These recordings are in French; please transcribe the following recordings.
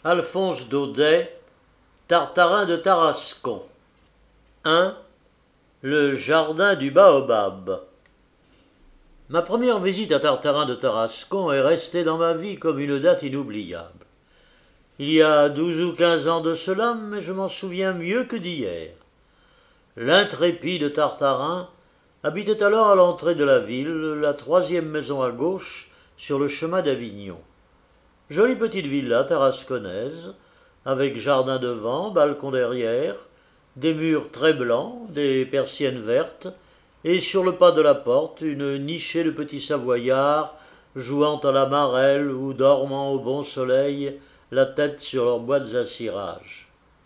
Alphonse Daudet, Tartarin de Tarascon. 1. Le jardin du baobab. Ma première visite à Tartarin de Tarascon est restée dans ma vie comme une date inoubliable. Il y a 12 ou 15 ans de cela, mais je m'en souviens mieux que d'hier. L'intrépide Tartarin habitait alors à l'entrée de la ville, la troisième maison à gauche, sur le chemin d'Avignon. Jolie petite villa tarasconnaise, avec jardin devant, balcon derrière, des murs très blancs, des persiennes vertes, et sur le pas de la porte, une nichée de petits savoyards, jouant à la marelle ou dormant au bon soleil, la tête sur leurs boîtes à cirage.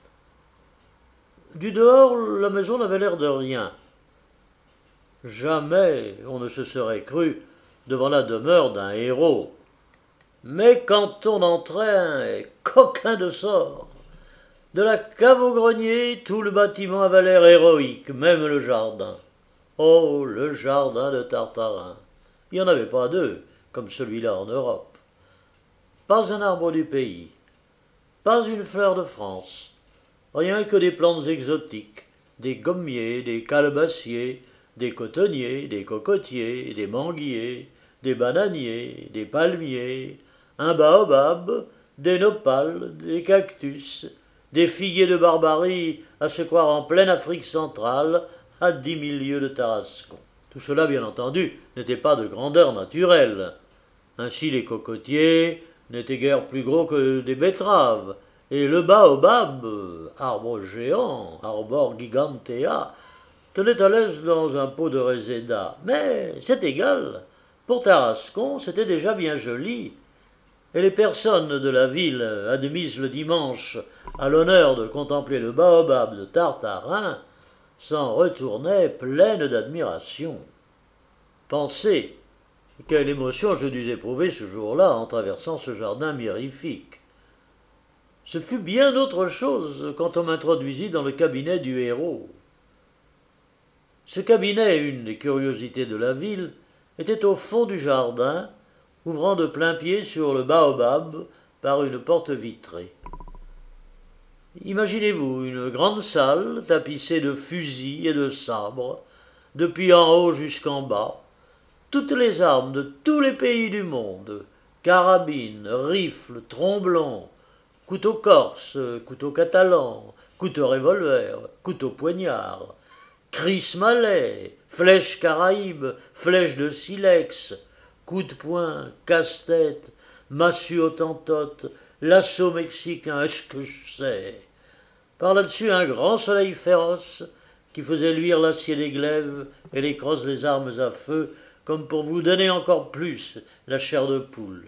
Du dehors, la maison n'avait l'air de rien. Jamais on ne se serait cru devant la demeure d'un héros. Mais quand on entrait, coquin de sort. De la cave au grenier, tout le bâtiment avait l'air héroïque, même le jardin. Oh, le jardin de Tartarin. Il n'y en avait pas deux, comme celui-là en Europe. Pas un arbre du pays, pas une fleur de France, rien que des plantes exotiques, des gommiers, des calebassiers, des cotonniers, des cocotiers, des manguiers, des bananiers, des palmiers, un baobab, des nopals, des cactus, des figuiers de Barbarie à se croire en pleine Afrique centrale, à 10 000 lieues de Tarascon. Tout cela, bien entendu, n'était pas de grandeur naturelle. Ainsi les cocotiers n'étaient guère plus gros que des betteraves, et le baobab, arbre géant, arbor gigantea, tenait à l'aise dans un pot de réséda. Mais c'est égal, pour Tarascon, c'était déjà bien joli, et les personnes de la ville, admises le dimanche à l'honneur de contempler le baobab de Tartarin, s'en retournaient pleines d'admiration. Pensez, quelle émotion je dus éprouver ce jour-là en traversant ce jardin mirifique. Ce fut bien autre chose quand on m'introduisit dans le cabinet du héros. Ce cabinet, une des curiosités de la ville, était au fond du jardin, ouvrant de plain-pied sur le baobab par une porte vitrée. Imaginez-vous une grande salle tapissée de fusils et de sabres, depuis en haut jusqu'en bas, toutes les armes de tous les pays du monde, carabines, rifles, tromblons, couteaux corses, couteaux catalans, couteaux revolver, couteaux poignards, Chris Malais, flèches caraïbes, flèches de silex, coups de poing, casse-tête, massue autantote, lasso mexicain, est-ce que je sais. Par là-dessus, un grand soleil féroce qui faisait luire l'acier des glaives et les crosses des armes à feu, comme pour vous donner encore plus la chair de poule.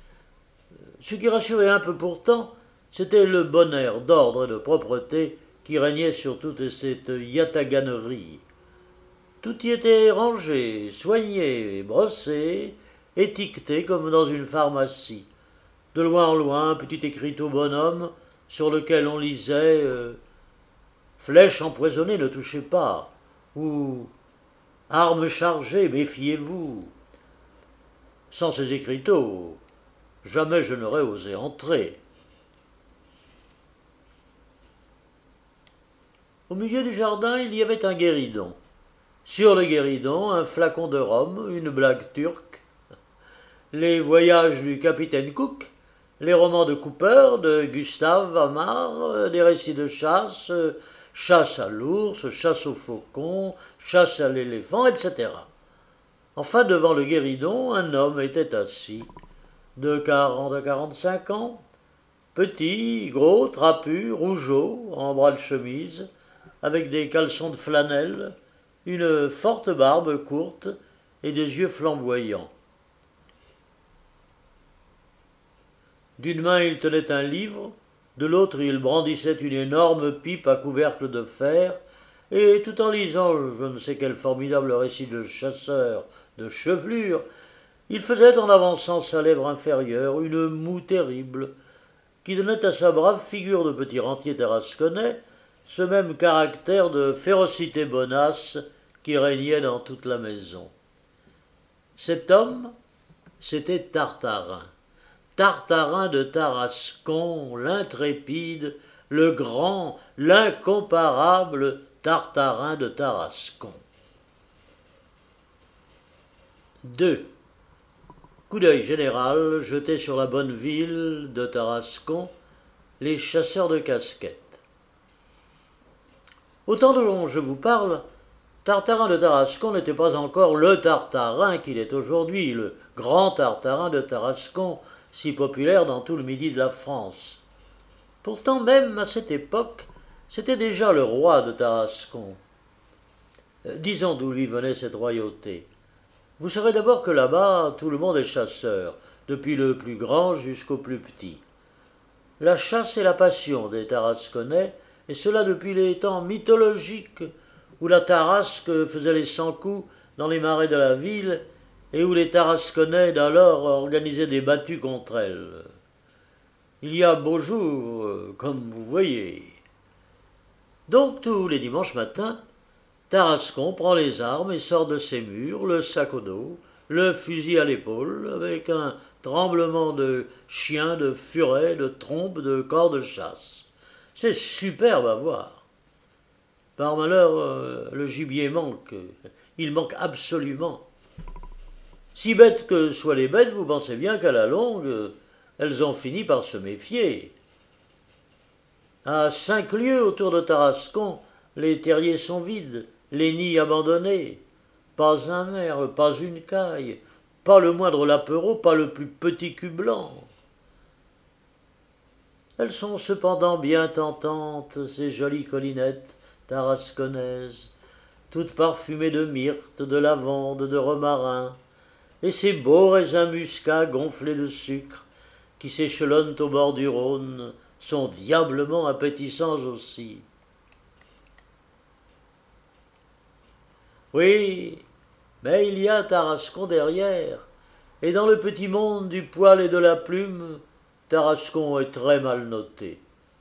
Ce qui rassurait un peu pourtant, c'était le bon air d'ordre et de propreté qui régnait sur toute cette yataganerie. Tout y était rangé, soigné, brossé, étiqueté comme dans une pharmacie. De loin en loin, un petit écriteau bonhomme sur lequel on lisait Flèche empoisonnée, ne touchez pas, ou Armes chargées, méfiez-vous. Sans ces écriteaux, jamais je n'aurais osé entrer. Au milieu du jardin, il y avait un guéridon. Sur le guéridon, un flacon de rhum, une blague turque, les voyages du capitaine Cook, les romans de Cooper, de Gustave Aimard, des récits de chasse, chasse à l'ours, chasse au faucon, chasse à l'éléphant, etc. Enfin, devant le guéridon, un homme était assis, de 40 à 45 ans, petit, gros, trapu, rougeau, en bras de chemise, avec des caleçons de flanelle, une forte barbe courte et des yeux flamboyants. D'une main il tenait un livre, de l'autre il brandissait une énorme pipe à couvercle de fer, et tout en lisant je ne sais quel formidable récit de chasseur de chevelure, il faisait en avançant sa lèvre inférieure une moue terrible, qui donnait à sa brave figure de petit rentier tarasconnais ce même caractère de férocité bonasse qui régnait dans toute la maison. Cet homme, c'était Tartarin. Tartarin de Tarascon, l'intrépide, le grand, l'incomparable Tartarin de Tarascon. 2. Coup d'œil général jeté sur la bonne ville de Tarascon, les chasseurs de casquettes. Au temps dont je vous parle, Tartarin de Tarascon n'était pas encore le Tartarin qu'il est aujourd'hui, le grand Tartarin de Tarascon, si populaire dans tout le midi de la France. Pourtant, même à cette époque, c'était déjà le roi de Tarascon. Disons d'où lui venait cette royauté. Vous saurez d'abord que là-bas, tout le monde est chasseur, depuis le plus grand jusqu'au plus petit. La chasse est la passion des Tarasconnais, et cela depuis les temps mythologiques où la Tarasque faisait les 100 coups dans les marais de la ville et où les Tarasconnais d'alors organisaient des battues contre elle. Il y a beau jour, comme vous voyez. Donc tous les dimanches matins, Tarascon prend les armes et sort de ses murs, le sac au dos, le fusil à l'épaule, avec un tremblement de chiens, de furets, de trompes, de corps de chasse. C'est superbe à voir. Par malheur, le gibier manque. Il manque absolument. Si bêtes que soient les bêtes, vous pensez bien qu'à la longue, elles ont fini par se méfier. À 5 lieues autour de Tarascon, les terriers sont vides, les nids abandonnés. Pas un maire, pas une caille, pas le moindre lapereau, pas le plus petit cul blanc. Elles sont cependant bien tentantes, ces jolies collinettes tarasconnaises, toutes parfumées de myrte, de lavande, de romarin, et ces beaux raisins muscats gonflés de sucre qui s'échelonnent au bord du Rhône sont diablement appétissants aussi. Oui, mais il y a Tarascon derrière, et dans le petit monde du poil et de la plume, Tarascon est très mal noté.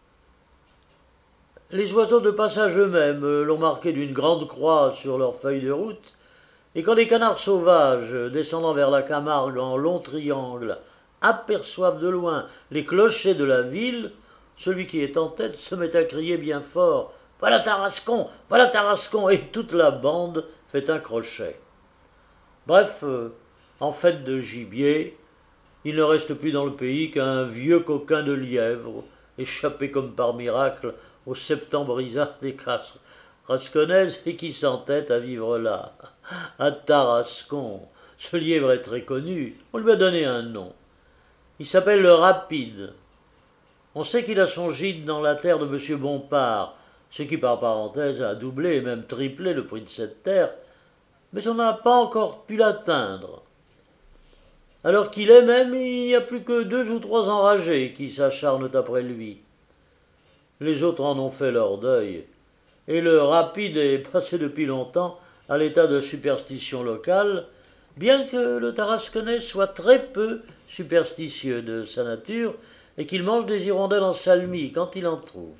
Les oiseaux de passage eux-mêmes l'ont marqué d'une grande croix sur leur feuille de route, et quand les canards sauvages, descendant vers la Camargue en long triangle, aperçoivent de loin les clochers de la ville, celui qui est en tête se met à crier bien fort « Voilà Tarascon, voilà Tarascon !» et toute la bande fait un crochet. Bref, en fait de gibier, il ne reste plus dans le pays qu'un vieux coquin de lièvre, échappé comme par miracle au septembrisat des Tarasconnaises et qui s'entête à vivre là, à Tarascon. Ce lièvre est très connu, on lui a donné un nom. Il s'appelle le Rapide. On sait qu'il a son gîte dans la terre de M. Bompard, ce qui par parenthèse a doublé et même triplé le prix de cette terre, mais on n'a pas encore pu l'atteindre. Alors qu'il est même, il n'y a plus que 2 ou 3 enragés qui s'acharnent après lui. Les autres en ont fait leur deuil, et le Rapide est passé depuis longtemps à l'état de superstition locale, bien que le Tarasconnais soit très peu superstitieux de sa nature et qu'il mange des hirondelles en salmis quand il en trouve.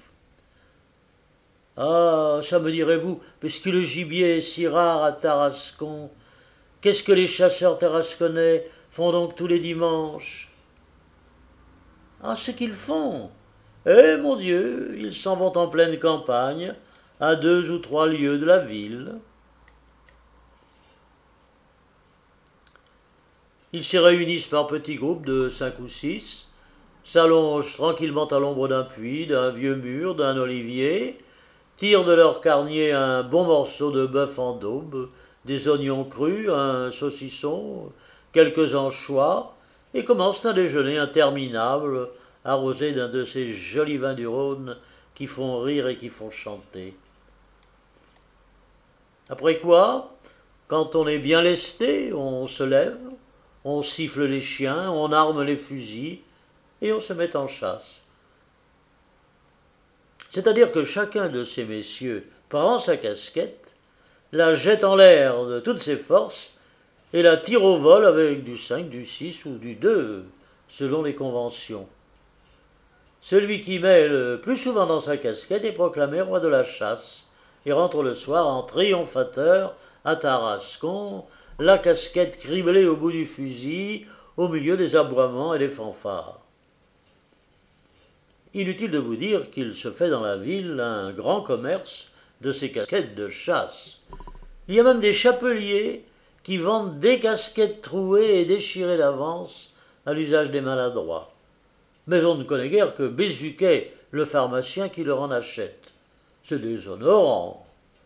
Ah, ça me direz-vous, puisque le gibier est si rare à Tarascon, qu'est-ce que les chasseurs tarasconnais font donc tous les dimanches? Ah, ce qu'ils font! Eh, mon Dieu, ils s'en vont en pleine campagne, à 2 ou 3 lieues de la ville. Ils s'y réunissent par petits groupes de 5 ou 6, s'allongent tranquillement à l'ombre d'un puits, d'un vieux mur, d'un olivier, tirent de leur carnier un bon morceau de bœuf en daube, des oignons crus, un saucisson, quelques anchois, et commencent un déjeuner interminable, arrosé d'un de ces jolis vins du Rhône qui font rire et qui font chanter. Après quoi, quand on est bien lesté, on se lève, on siffle les chiens, on arme les fusils, et on se met en chasse. C'est-à-dire que chacun de ces messieurs prend sa casquette, la jette en l'air de toutes ses forces, et la tire au vol avec du 5, du 6 ou du 2, selon les conventions. Celui qui met le plus souvent dans sa casquette est proclamé roi de la chasse, et rentre le soir en triomphateur à Tarascon, la casquette criblée au bout du fusil, au milieu des aboiements et des fanfares. Inutile de vous dire qu'il se fait dans la ville un grand commerce de ces casquettes de chasse. Il y a même des chapeliers qui vendent des casquettes trouées et déchirées d'avance à l'usage des maladroits. Mais on ne connaît guère que Bézuquet, le pharmacien, qui leur en achète. C'est déshonorant.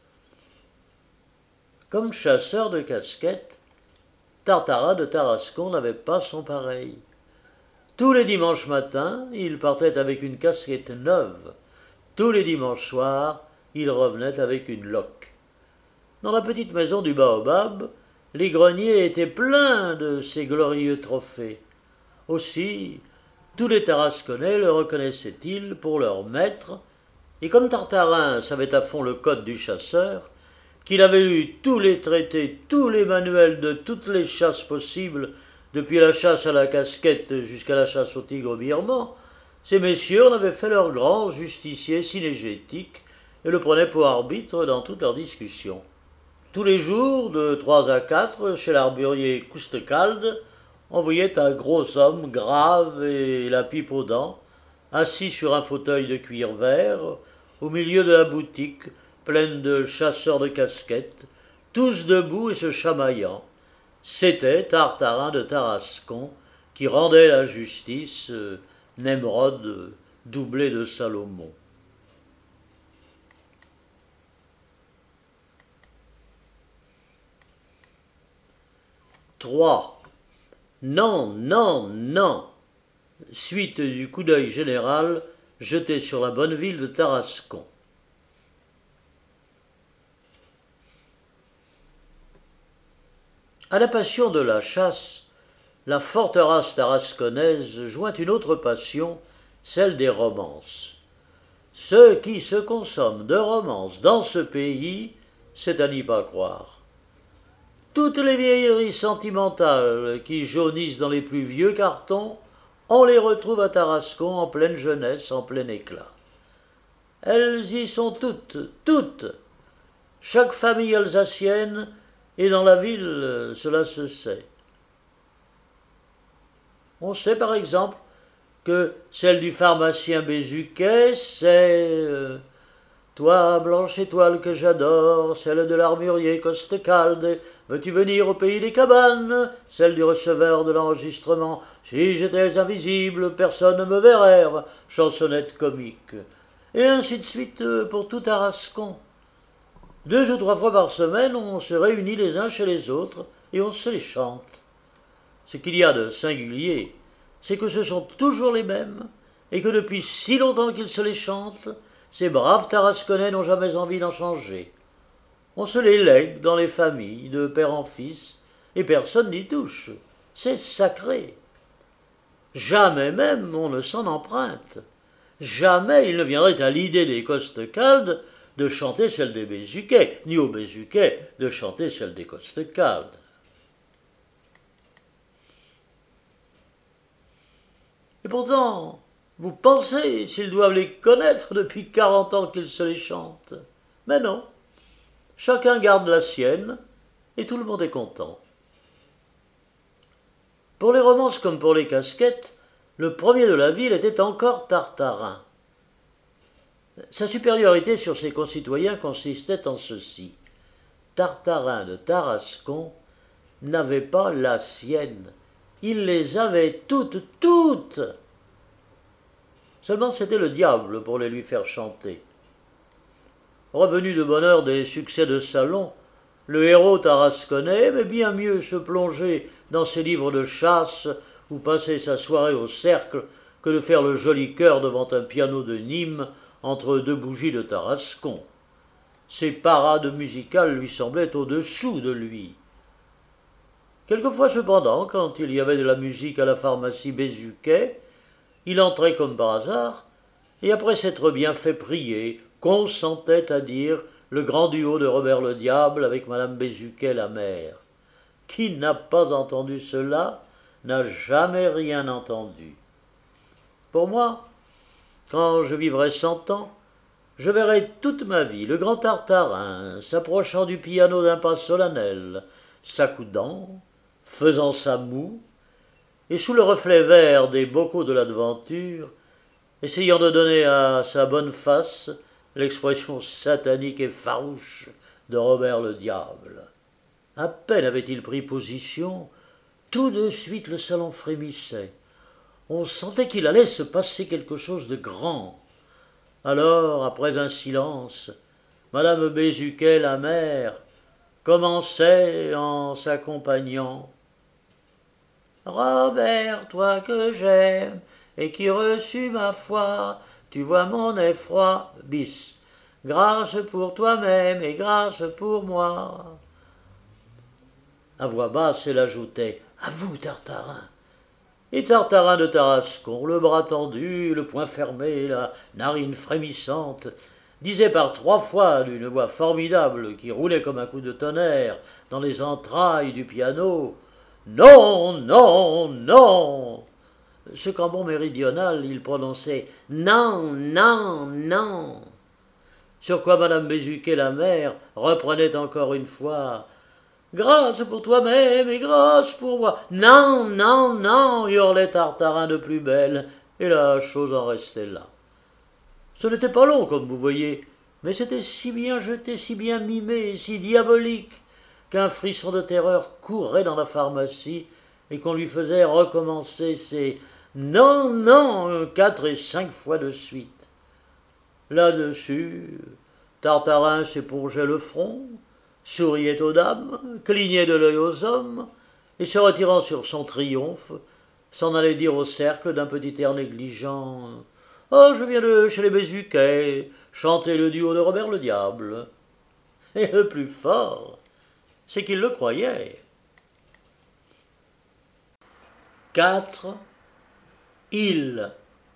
Comme chasseur de casquettes, Tartarin de Tarascon n'avait pas son pareil. Tous les dimanches matins, il partait avec une casquette neuve. Tous les dimanches soirs, il revenait avec une loque. Dans la petite maison du Baobab, les greniers étaient pleins de ces glorieux trophées. Aussi, tous les Tarasconnais le reconnaissaient-ils pour leur maître, et comme Tartarin savait à fond le code du chasseur, qu'il avait lu tous les traités, tous les manuels de toutes les chasses possibles, depuis la chasse à la casquette jusqu'à la chasse au tigre birman, ces messieurs en avaient fait leur grand justicier synégétique et le prenaient pour arbitre dans toutes leurs discussions. Tous les jours, de 3 à 4, chez l'arburier Coustecalde, on voyait un gros homme grave et la pipe aux dents, assis sur un fauteuil de cuir vert, au milieu de la boutique, pleine de chasseurs de casquettes, tous debout et se chamaillant. C'était Tartarin de Tarascon qui rendait la justice, Nemrod doublé de Salomon. Trois. Non, non, non. Suite du coup d'œil général jeté sur la bonne ville de Tarascon. À la passion de la chasse, la forte race tarasconnaise joint une autre passion, celle des romances. Ce qui se consomme de romances dans ce pays, c'est à n'y pas croire. Toutes les vieilleries sentimentales qui jaunissent dans les plus vieux cartons, on les retrouve à Tarascon en pleine jeunesse, en plein éclat. Elles y sont toutes, toutes. Chaque famille alsacienne est dans la ville, cela se sait. On sait par exemple que celle du pharmacien Bézuquet, c'est toi, blanche étoile que j'adore, celle de l'armurier Costecalde, veux-tu venir au pays des cabanes, celle du receveur de l'enregistrement, si j'étais invisible, personne ne me verrait, chansonnette comique. Et ainsi de suite pour tout Tarascon. 2 ou 3 fois par semaine, on se réunit les uns chez les autres et on se les chante. Ce qu'il y a de singulier, c'est que ce sont toujours les mêmes, et que depuis si longtemps qu'ils se les chantent, ces braves Tarasconnais n'ont jamais envie d'en changer. On se les lègue dans les familles, de père en fils, et personne n'y touche. C'est sacré. Jamais même on ne s'en emprunte. Jamais il ne viendrait à l'idée des Costecalde de chanter celle des Bézuquet, ni aux Bézuquet de chanter celle des Costecalde. Et pourtant, vous pensez s'ils doivent les connaître depuis 40 ans qu'ils se les chantent. Mais non, chacun garde la sienne, et tout le monde est content. Pour les romances comme pour les casquettes, le premier de la ville était encore Tartarin. Sa supériorité sur ses concitoyens consistait en ceci. Tartarin de Tarascon n'avait pas la sienne. Il les avait toutes, toutes. Seulement c'était le diable pour les lui faire chanter. Revenu de bonne heure des succès de salon, le héros tarasconnais aimait bien mieux se plonger dans ses livres de chasse ou passer sa soirée au cercle que de faire le joli cœur devant un piano de Nîmes entre 2 bougies de Tarascon. Ses parades musicales lui semblaient au-dessous de lui. Quelquefois cependant, quand il y avait de la musique à la pharmacie Bézuquet, il entrait comme par hasard, et après s'être bien fait prier, consentait à dire le grand duo de Robert le Diable avec madame Bézuquet la mère. Qui n'a pas entendu cela n'a jamais rien entendu. Pour moi, quand je vivrai 100 ans, je verrai toute ma vie le grand Tartarin s'approchant du piano d'un pas solennel, s'accoudant, faisant sa moue, et sous le reflet vert des bocaux de l'aventure, essayant de donner à sa bonne face l'expression satanique et farouche de Robert le Diable. À peine avait-il pris position, tout de suite le salon frémissait. On sentait qu'il allait se passer quelque chose de grand. Alors, après un silence, madame Bézuquet, la mère, commençait en s'accompagnant. Robert, toi que j'aime, et qui reçus ma foi, tu vois mon effroi, bis. Grâce pour toi-même et grâce pour moi. À voix basse, elle ajoutait « À vous, Tartarin !» Et Tartarin de Tarascon, le bras tendu, le poing fermé, la narine frémissante, disait par 3 fois d'une voix formidable qui roulait comme un coup de tonnerre dans les entrailles du piano « Non, non, non !» Ce qu'en bon méridional, il prononçait « Non, non, non !» Sur quoi madame Bézuquet, la mère, reprenait encore une fois « Grâce pour toi-même et grâce pour moi !»« Non, non, non !» hurlait Tartarin de plus belle, et la chose en restait là. Ce n'était pas long, comme vous voyez, mais c'était si bien jeté, si bien mimé, si diabolique, qu'un frisson de terreur courait dans la pharmacie et qu'on lui faisait recommencer ses « Non, non » 4 et 5 fois de suite. Là-dessus, Tartarin s'épongeait le front, souriait aux dames, clignait de l'œil aux hommes, et se retirant sur son triomphe, s'en allait dire au cercle d'un petit air négligent « Oh, je viens de chez les Bézuquet, chanter le duo de Robert le Diable. » Et le plus fort, c'est qu'il le croyait. 4. ILS.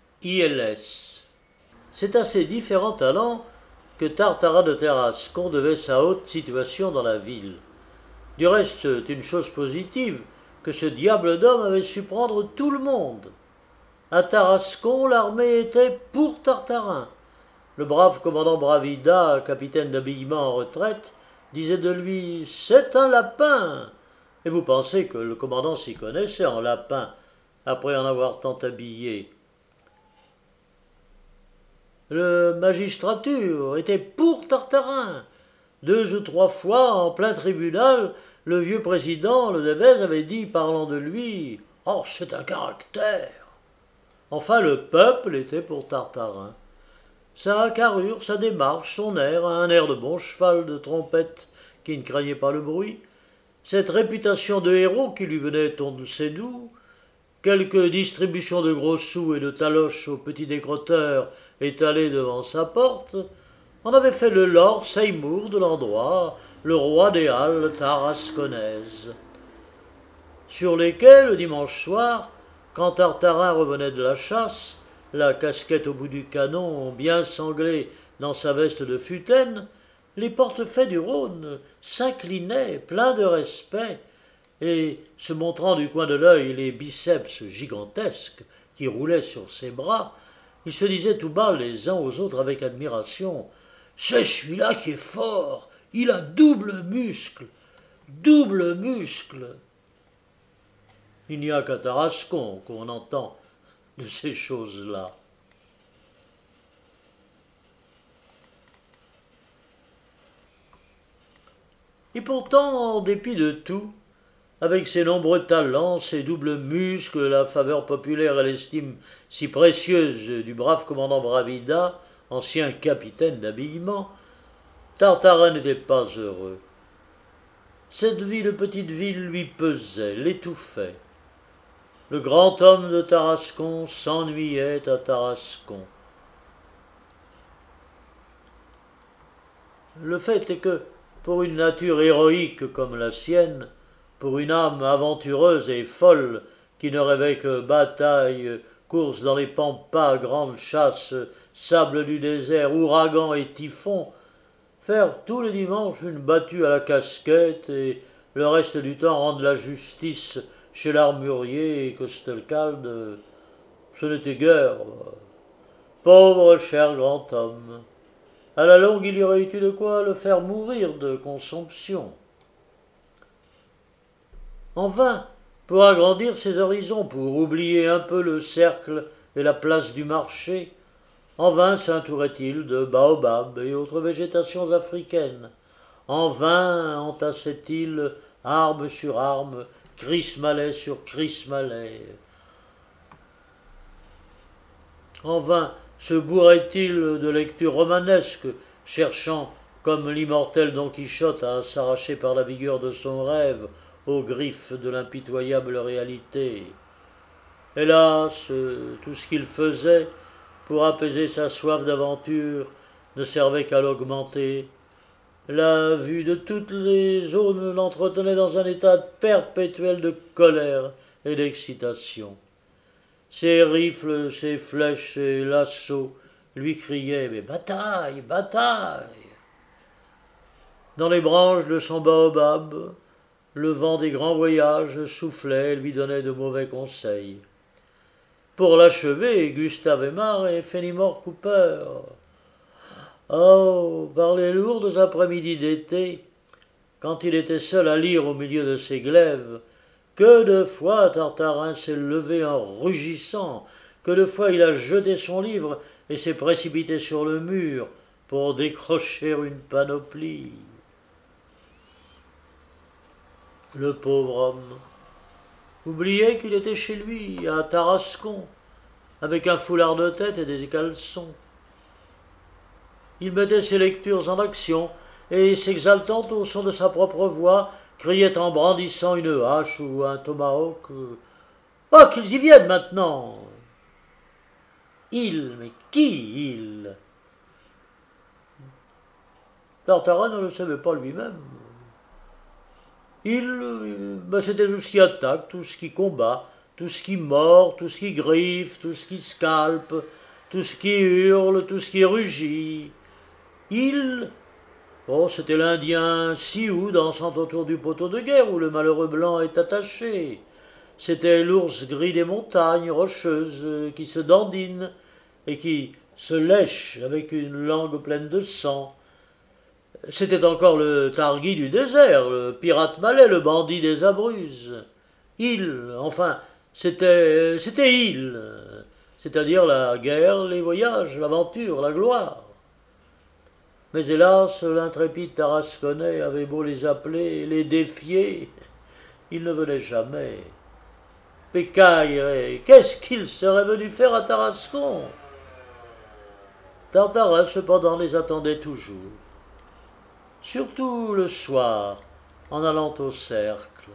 C'est à ces différents talents que Tartarin de Tarascon devait sa haute situation dans la ville. Du reste, c'est une chose positive que ce diable d'homme avait su prendre tout le monde. À Tarascon, l'armée était pour Tartarin. Le brave commandant Bravida, capitaine d'habillement en retraite, disait de lui « C'est un lapin !» Et vous pensez que le commandant s'y connaissait en lapin, après en avoir tant habillé. Le magistrature était pour Tartarin. 2 ou 3 fois, en plein tribunal, le vieux président, le Devèze, avait dit, parlant de lui, « Oh, c'est un caractère !» Enfin, le peuple était pour Tartarin. Sa carrure, sa démarche, son air, un air de bon cheval de trompette qui ne craignait pas le bruit, cette réputation de héros qui lui venait c'est doux, quelques distributions de gros sous et de taloches aux petits décrotteurs étalés devant sa porte, en avait fait le Lord Seymour de l'endroit, le roi des halles tarasconnaises, sur lesquelles, le dimanche soir, quand Tartarin revenait de la chasse, la casquette au bout du canon bien sanglée dans sa veste de futaine, les portefaix du Rhône s'inclinaient, pleins de respect, et, se montrant du coin de l'œil les biceps gigantesques qui roulaient sur ses bras, ils se disaient tout bas les uns aux autres avec admiration « C'est celui-là qui est fort, il a double muscle, double muscle !» Il n'y a qu'à Tarascon qu'on entend de ces choses-là. Et pourtant, en dépit de tout, avec ses nombreux talents, ses doubles muscles, la faveur populaire et l'estime si précieuse du brave commandant Bravida, ancien capitaine d'habillement, Tartarin n'était pas heureux. Cette vie de petite ville lui pesait, l'étouffait. Le grand homme de Tarascon s'ennuyait à Tarascon. Le fait est que, pour une nature héroïque comme la sienne, pour une âme aventureuse et folle qui ne rêvait que bataille, course dans les pampas, grande chasse, sable du désert, ouragan et typhon, faire tous les dimanches une battue à la casquette et le reste du temps rendre la justice chez l'armurier et Costelcalde, ce n'était guère. Pauvre cher grand homme, à la longue il y aurait eu de quoi le faire mourir de consomption. En vain, pour agrandir ses horizons, pour oublier un peu le cercle et la place du marché. En vain s'entourait-il de baobabs et autres végétations africaines. En vain entassait-il arme sur arme, Chryse-Malais sur Chryse-Malais. En vain se bourrait-il de lectures romanesques, cherchant, comme l'immortel Don Quichotte, à s'arracher par la vigueur de son rêve aux griffes de l'impitoyable réalité. Hélas, tout ce qu'il faisait pour apaiser sa soif d'aventure ne servait qu'à l'augmenter. La vue de toutes les zones l'entretenait dans un état perpétuel de colère et d'excitation. Ses rifles, ses flèches, ses lassos lui criaient « Mais bataille, bataille !» Dans les branches de son baobab, le vent des grands voyages soufflait et lui donnait de mauvais conseils. Pour l'achever, Gustave Aimard et Fenimore Cooper. Oh, par les lourdes après-midi d'été, quand il était seul à lire au milieu de ses glaives, que de fois Tartarin s'est levé en rugissant, que de fois il a jeté son livre et s'est précipité sur le mur pour décrocher une panoplie. Le pauvre homme oubliait qu'il était chez lui, à Tarascon, avec un foulard de tête et des caleçons. Il mettait ses lectures en action, et s'exaltant au son de sa propre voix, criait en brandissant une hache ou un tomahawk « Oh, qu'ils y viennent maintenant !» Il, mais qui il? Tartarin ne le savait pas lui-même. C'était tout ce qui attaque, tout ce qui combat, tout ce qui mord, tout ce qui griffe, tout ce qui scalpe, tout ce qui hurle, tout ce qui rugit. C'était l'Indien Sioux dansant autour du poteau de guerre où le malheureux blanc est attaché. C'était l'ours gris des montagnes rocheuses qui se dandine et qui se lèche avec une langue pleine de sang. C'était encore le Targui du désert, le pirate malais, le bandit des Abruzzes. C'était c'est-à-dire la guerre, les voyages, l'aventure, la gloire. Mais hélas, l'intrépide Tarasconnais avait beau les appeler, les défier, ils ne venaient jamais. Pécaille, qu'est-ce qu'il serait venu faire à Tarascon? Tartarin, cependant, les attendait toujours. Surtout le soir, en allant au cercle.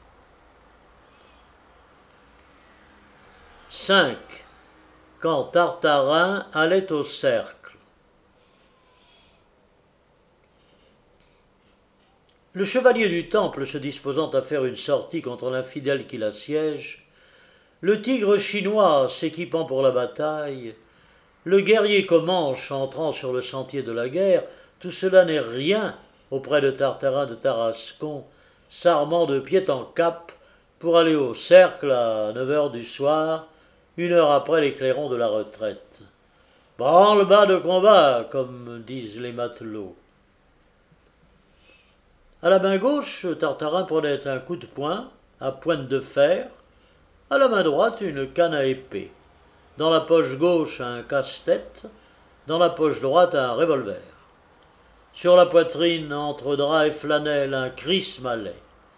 5. Quand Tartarin allait au cercle. Le chevalier du Temple se disposant à faire une sortie contre l'infidèle qui l'assiège, le tigre chinois s'équipant pour la bataille, le guerrier Comanche entrant sur le sentier de la guerre, tout cela n'est rien auprès de Tartarin de Tarascon, s'armant de pied en cap pour aller au cercle à 9 heures du soir, 1 heure après les clairons de la retraite. Branle-bas de combat, comme disent les matelots. À la main gauche, Tartarin prenait un coup de poing à pointe de fer, à la main droite une canne à épée, dans la poche gauche un casse-tête, dans la poche droite un revolver. Sur la poitrine, entre drap et flanelle, un Chryse-Malais.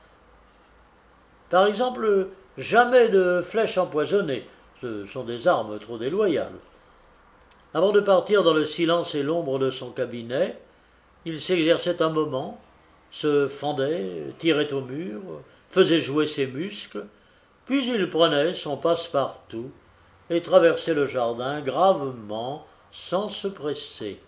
Par exemple, jamais de flèches empoisonnées, ce sont des armes trop déloyales. Avant de partir dans le silence et l'ombre de son cabinet, il s'exerçait un moment, se fendait, tirait au mur, faisait jouer ses muscles, puis il prenait son passe-partout et traversait le jardin gravement, sans se presser.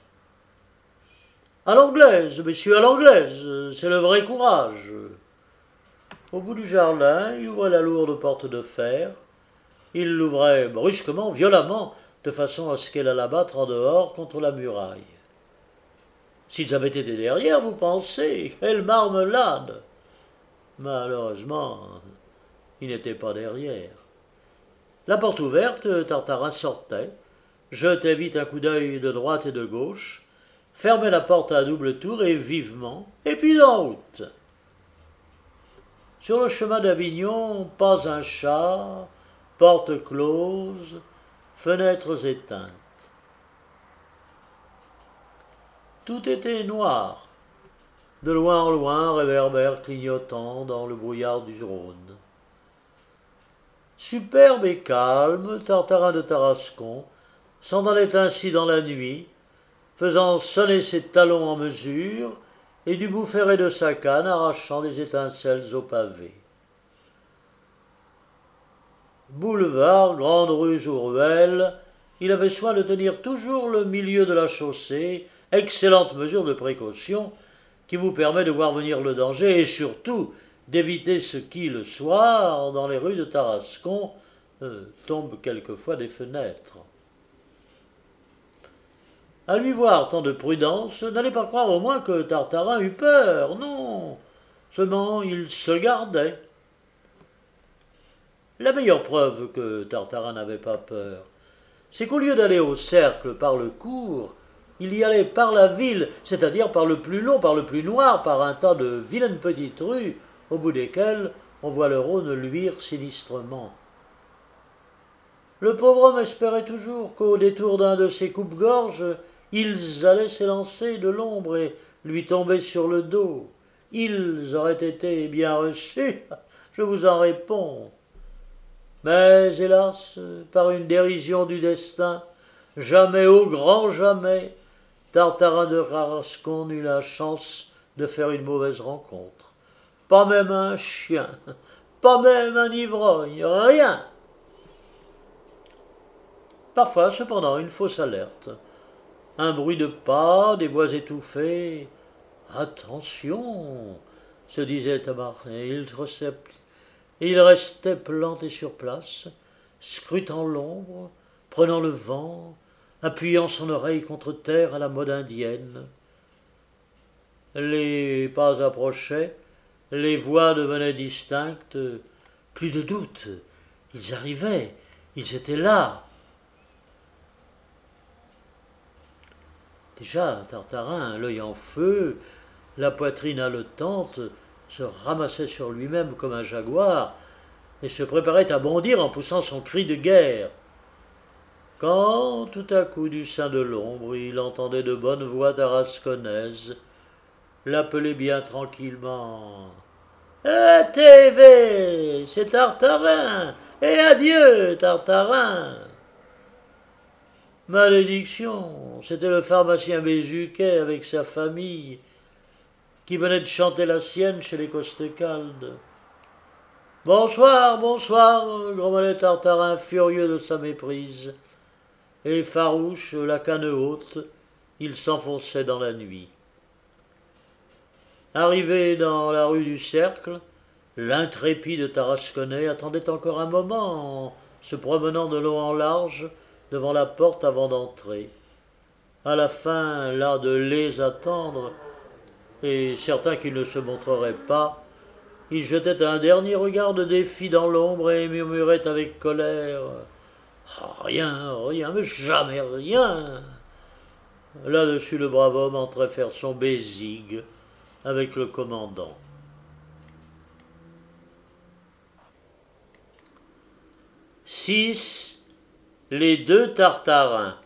À l'anglaise, messieurs, à l'anglaise, c'est le vrai courage. Au bout du jardin, il ouvrait la lourde porte de fer. Il l'ouvrait brusquement, violemment, de façon à ce qu'elle allât battre en dehors contre la muraille. S'ils avaient été derrière, vous pensez, quelle marmelade! Malheureusement, ils n'étaient pas derrière. La porte ouverte, Tartarin sortait, jetait vite un coup d'œil de droite et de gauche, fermait la porte à double tour et vivement, et puis en route. Sur le chemin d'Avignon, pas un chat, portes closes, fenêtres éteintes. Tout était noir. De loin en loin, réverbères clignotant dans le brouillard du Rhône. Superbe et calme, Tartarin de Tarascon s'en allait ainsi dans la nuit, faisant sonner ses talons en mesure et du bout ferré de sa canne arrachant des étincelles au pavé. Boulevard, grandes rues ou ruelles, il avait soin de tenir toujours le milieu de la chaussée, excellente mesure de précaution qui vous permet de voir venir le danger et surtout d'éviter ce qui, le soir, dans les rues de Tarascon, tombe quelquefois des fenêtres. À lui voir tant de prudence, n'allez pas croire au moins que Tartarin eût peur, non. Seulement il se gardait. La meilleure preuve que Tartarin n'avait pas peur, c'est qu'au lieu d'aller au cercle par le cours, il y allait par la ville, c'est-à-dire par le plus long, par le plus noir, par un tas de vilaines petites rues, au bout desquelles on voit le Rhône luire sinistrement. Le pauvre homme espérait toujours qu'au détour d'un de ces coupe-gorges, ils allaient s'élancer de l'ombre et lui tomber sur le dos. Ils auraient été bien reçus, je vous en réponds. Mais, hélas, par une dérision du destin, jamais, au grand jamais, Tartarin de Tarascon n'eut la chance de faire une mauvaise rencontre. Pas même un chien, pas même un ivrogne, rien. Parfois, cependant, une fausse alerte. Un bruit de pas, des voix étouffées. Attention, se disait Tamarnet, il restait planté sur place, scrutant l'ombre, prenant le vent, appuyant son oreille contre terre à la mode indienne. Les pas approchaient, les voix devenaient distinctes, plus de doute, ils arrivaient, ils étaient là. Déjà, Tartarin, l'œil en feu, la poitrine haletante, se ramassait sur lui-même comme un jaguar et se préparait à bondir en poussant son cri de guerre. Quand, tout à coup, du sein de l'ombre, il entendait de bonnes voix tarasconnaises l'appeler bien tranquillement. « TV, c'est Tartarin, et adieu, Tartarin !» Malédiction, c'était le pharmacien Bézuquet avec sa famille qui venait de chanter la sienne chez les Costecalde. « Bonsoir, bonsoir !» grommelait Tartarin, furieux de sa méprise. Et farouche, la canne haute, il s'enfonçait dans la nuit. Arrivé dans la rue du Cercle, l'intrépide Tarasconnais attendait encore un moment en se promenant de long en large devant la porte avant d'entrer. À la fin, là de les attendre, et certain qu'il ne se montrerait pas, il jetait un dernier regard de défi dans l'ombre et murmurait avec colère « Rien, rien, mais jamais rien !» Là-dessus, le brave homme entrait faire son bésigue avec le commandant. « 6. Les deux Tartarins.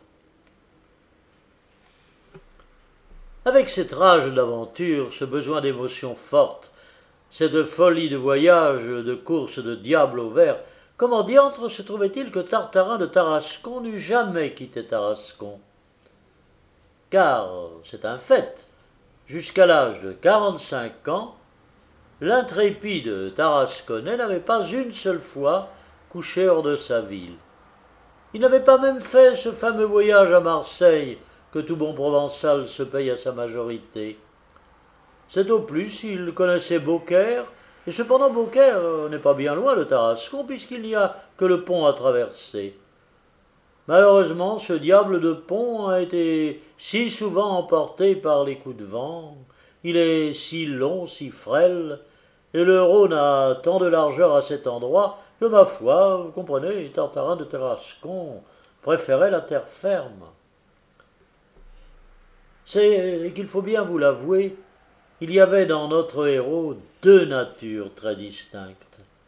Avec cette rage d'aventure, ce besoin d'émotions fortes, cette folie de voyage, de course de diable au vert, comment diantre se trouvait-il que Tartarin de Tarascon n'eût jamais quitté Tarascon? Car, c'est un fait, jusqu'à l'âge de 45 ans, l'intrépide Tarasconnais n'avait pas une seule fois couché hors de sa ville. Il n'avait pas même fait ce fameux voyage à Marseille que tout bon Provençal se paye à sa majorité. C'est au plus, il connaissait Beaucaire, et cependant Beaucaire n'est pas bien loin de Tarascon, puisqu'il n'y a que le pont à traverser. Malheureusement, ce diable de pont a été si souvent emporté par les coups de vent, il est si long, si frêle, et le Rhône a tant de largeur à cet endroit que, ma foi, vous comprenez, Tartarin de Tarascon préférait la terre ferme. C'est qu'il faut bien vous l'avouer, il y avait dans notre héros deux natures très distinctes.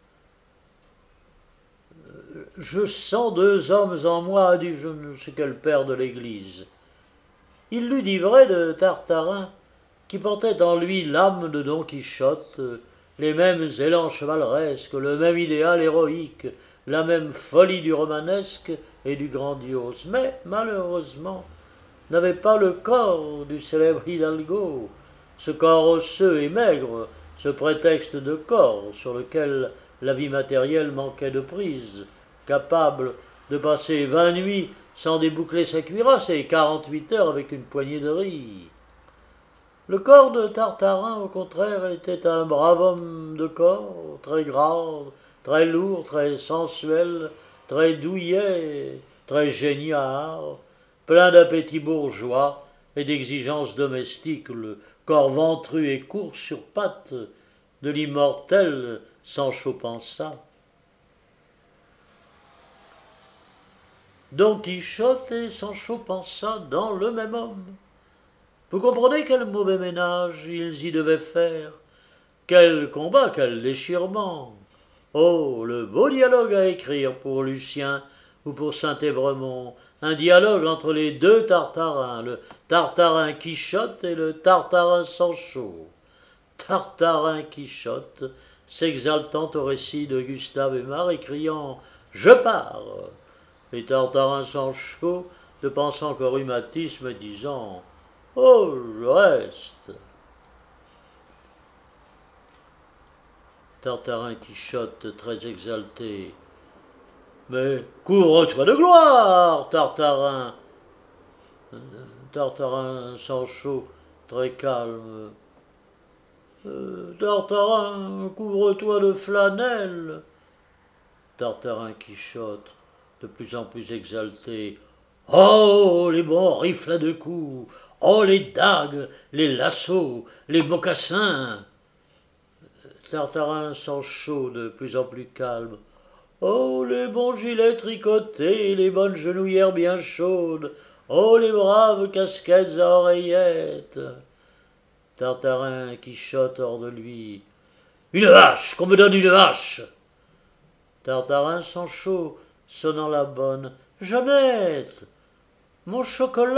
Je sens deux hommes en moi, dit je ne sais quel père de l'Église. Il l'eût dit vrai de Tartarin, qui portait en lui l'âme de Don Quichotte, les mêmes élans chevaleresques, le même idéal héroïque, la même folie du romanesque et du grandiose, mais malheureusement n'avait pas le corps du célèbre Hidalgo, ce corps osseux et maigre, ce prétexte de corps sur lequel la vie matérielle manquait de prise, capable de passer 20 nuits sans déboucler sa cuirasse et 48 heures avec une poignée de riz. Le corps de Tartarin, au contraire, était un brave homme de corps, très gras, très lourd, très sensuel, très douillet, très géniard, plein d'appétit bourgeois et d'exigences domestiques, le corps ventru et court sur pattes de l'immortel Sancho Panza. Don Quichotte et Sancho Panza dans le même homme. Vous comprenez quel mauvais ménage ils y devaient faire, quel combat, quel déchirement. Oh, le beau dialogue à écrire pour Lucien ou pour Saint-Évremont, un dialogue entre les deux Tartarins, le Tartarin Quichotte et le Tartarin Sancho. Tartarin Quichotte, s'exaltant au récit de Gustave Aimard et criant « Je pars !» et Tartarin Sancho ne pensant qu'au rhumatisme et disant « Oh, je reste !» Tartarin Quichotte, très exalté. « Mais couvre-toi de gloire, Tartarin !» Tartarin Sancho, très calme. « Tartarin, couvre-toi de flanelle !» Tartarin Quichotte, de plus en plus exalté. « Oh, les bons rifles à deux coups! Oh, les dagues, les lassos, les mocassins !» Tartarin Sancho, de plus en plus calme. « Oh, les bons gilets tricotés, les bonnes genouillères bien chaudes! Oh, les braves casquettes à oreillettes !» Tartarin Quichotte hors de lui. « Une hache, qu'on me donne une hache !» Tartarin Sancho, sonnant la bonne. « Jeannette, mon chocolat !»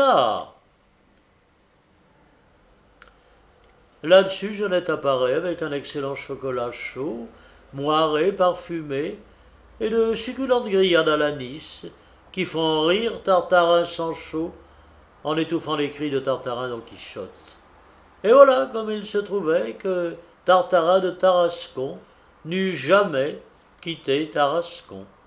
Là-dessus, Jeannette apparaît avec un excellent chocolat chaud, moiré, parfumé, et de succulentes grillades à l'anis, qui font rire Tartarin Sancho en étouffant les cris de Tartarin Don Quichotte. Et voilà comme il se trouvait que Tartarin de Tarascon n'eût jamais quitté Tarascon.